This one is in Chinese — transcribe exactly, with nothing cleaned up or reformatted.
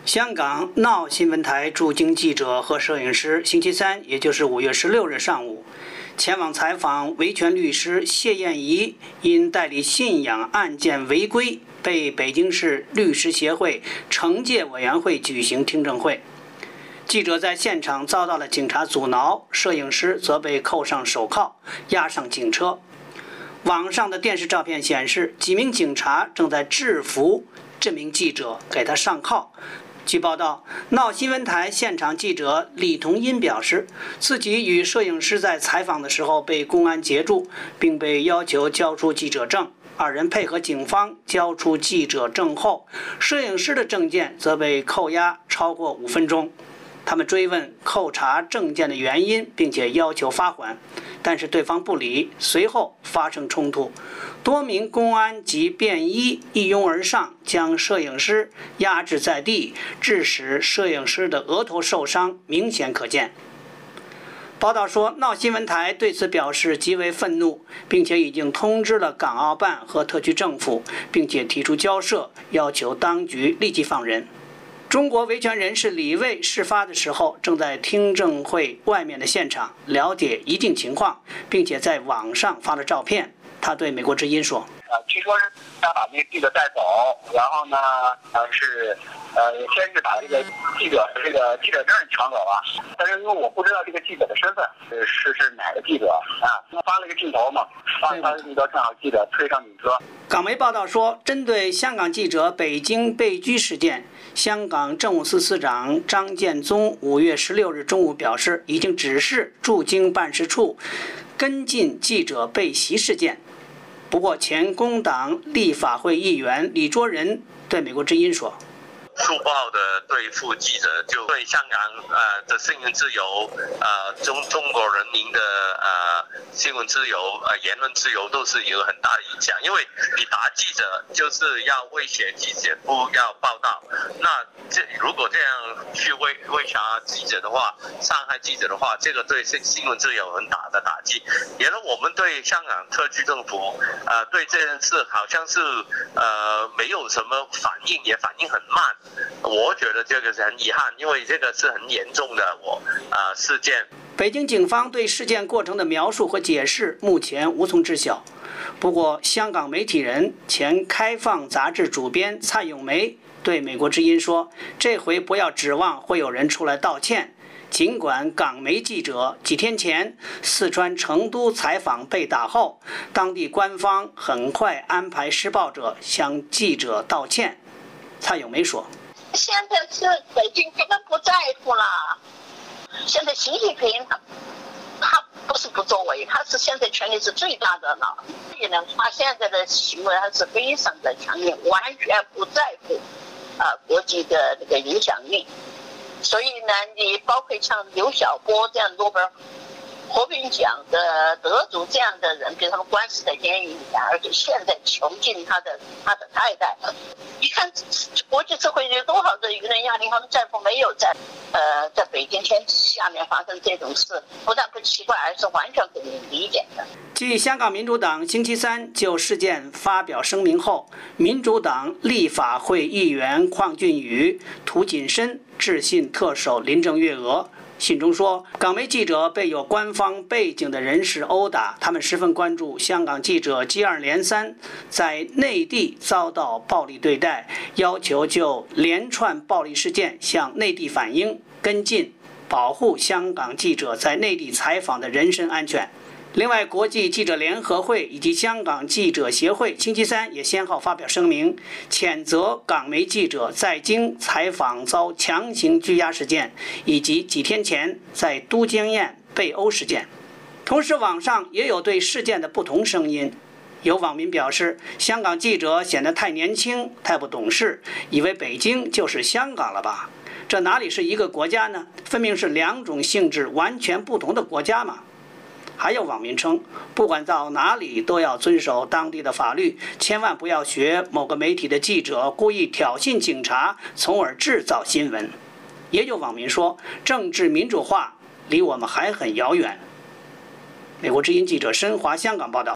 香港闹新闻台驻京记者和摄影师星期三，也就是五月十六日上午，前往采访维权律师谢燕怡，因代理信仰案件违规，被北京市律师协会惩戒委员会举行听证会。记者在现场遭到了警察阻挠，摄影师则被扣上手铐，押上警车。网上的电视照片显示，几名警察正在制服这名记者，给他上铐。据报道，闹新闻台现场记者李同英表示，自己与摄影师在采访的时候被公安截住，并被要求交出记者证。二人配合警方交出记者证后，摄影师的证件则被扣押超过五分钟。他们追问扣查证件的原因，并且要求发还，但是对方不理，随后发生冲突。多名公安及便衣一拥而上，将摄影师压制在地，致使摄影师的额头受伤明显可见。报道说，闹新闻台对此表示极为愤怒，并且已经通知了港澳办和特区政府，并且提出交涉，要求当局立即放人。中国维权人士李卫事发的时候正在听证会外面的现场，了解一定情况，并且在网上发了照片。他对美国之音说：“ 呃，据说是要把那个记者带走，然后呢，呃是，呃，先是把这个记者这个记者证抢走了，但是因为我不知道这个记者的身份是是是哪个记者啊，发了一个镜头嘛，发发了一个镜头，正好记者推上警车。” 港媒报道说，针对香港记者北京被拘事件，香港政务司司长张建宗五月十六日中午表示，已经指示驻京办事处跟进记者被袭事件。不过，前工党立法会议员李卓人对美国之音说：“ 粗暴的对付记者，就对香港呃的新闻自由，呃中中国人民的呃新闻自由、呃言论自由都是有很大的影响。因为你打记者就是要威胁记者不要报道，那这如果这样去威威胁记者的话，伤害记者的话，这个对新闻自由很大的打击。原来我们对香港特区政府呃对这件事好像是呃没有什么反应，也反应很慢。”我觉得这个是很遗憾，因为这个是很严重的我啊、呃、事件。 北京警方对事件过程的描述和解释目前无从知晓。不过，香港媒体人、前开放杂志主编蔡咏梅对美国之音说：“这回不要指望会有人出来道歉。尽管港媒记者几天前四川成都采访被打后，当地官方很快安排施暴者向记者道歉。”蔡咏梅说：“ 现在是北京根本不在乎了。现在习近平他他不是不作为，他是现在权力是最大的了。所以呢，他现在的行为还是非常的强硬，完全不在乎啊、呃、国际的那个影响力。所以呢，你包括像刘晓波这样诺贝尔和平奖的得主这样的人，给他们关死在监狱里，而且现在囚禁他的他的太太。你看国际社会有多少的舆论压力，他们在乎没有在呃在北京天下面发生这种事，不但不奇怪，而是完全可以理解的。 继香港民主党星期三就事件发表声明后，民主党立法会议员邝俊宇、涂谨申致信特首林郑月娥。信中说，港媒记者被有官方背景的人士殴打，他们十分关注香港记者接二连三在内地遭到暴力对待，要求就连串暴力事件向内地反映跟进，保护香港记者在内地采访的人身安全。另外，国际记者联合会以及香港记者协会星期三也先后发表声明，谴责港媒记者在京采访遭强行拘押事件，以及几天前在都江堰被殴事件。同时，网上也有对事件的不同声音。有网民表示，香港记者显得太年轻、太不懂事，以为北京就是香港了吧？这哪里是一个国家呢？分明是两种性质完全不同的国家嘛。还有网民称，不管到哪里都要遵守当地的法律，千万不要学某个媒体的记者故意挑衅警察，从而制造新闻。也有网民说，政治民主化离我们还很遥远。美国之音记者申华香港报道。